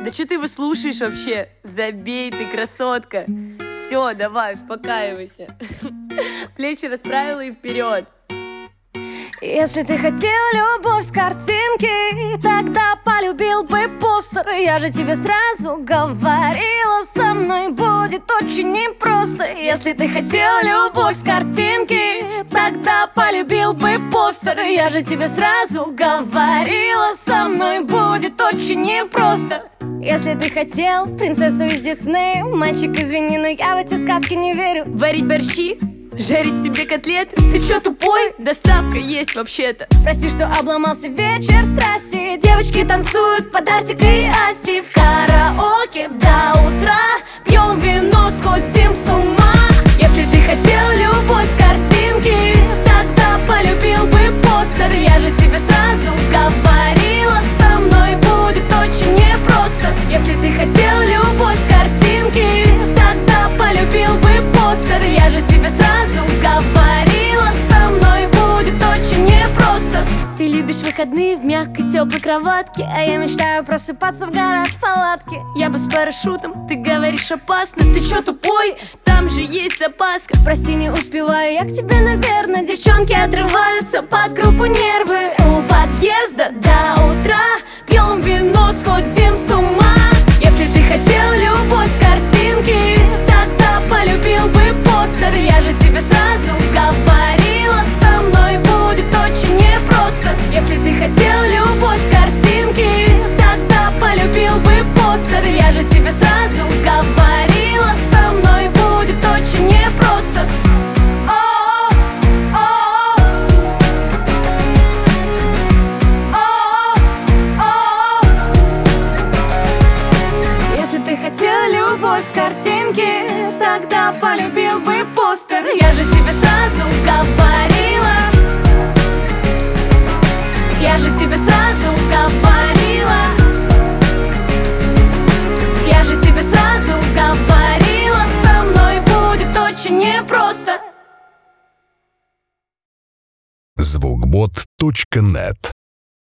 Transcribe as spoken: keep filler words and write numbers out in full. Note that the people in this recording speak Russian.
Да что ты его слушаешь вообще? Забей, ты красотка. Все, давай, успокаивайся. Плечи расправила и вперед. Если ты хотел любовь с картинки, тогда полюбил бы постер. Я же тебе сразу говорила, со мной будет очень непросто. Если ты хотел любовь с картинки, тогда полюбил бы постер. Я же тебе сразу говорила, со мной будет очень непросто. Если ты хотел принцессу из Диснея, мальчик, извини, но я в эти сказки не верю. Варить борщи, жарить себе котлеты. Ты чё, тупой? Доставка есть вообще-то. Прости, что обломался вечер страсти. Девочки танцуют под Артик и Асти. В караоке до утра пьем вино, сходим с ума. Если ты хотел любовь с картинки, тогда полюбил бы постер. Я же тебе сразу говорила, со мной будет очень непросто. Если ты хотел любовь с картинки, тогда полюбил бы постер. Я же тебе сразу говорила, со мной будет очень непросто. Ты любишь выходные в мягкой теплой кроватке, А я мечтаю просыпаться в горах в палатке. я бы с парашютом, ты говоришь опасно. Ты чё, тупой? Там же есть запаска. Прости, не успеваю я к тебе, наверное. Девчонки отрываются под группу нервы. У подъезда до утра пьем вино, сходим с ума. Если ты хотел любовь с картинки, тогда полюбил бы постер. Я же тебе сразу говорила, со мной будет очень непросто. Если ты хотел любовь с картинки, тогда полюбил бы постер. Я же тебе сразу говорила, со мной будет очень непросто. О, о, о, о. Если ты хотел любовь с картинки, тогда полюбил бы постер. Я же тебе сразу говорила, я же тебе сразу говорила, я же тебе сразу говорила, со мной будет очень непросто. звукбот точка нет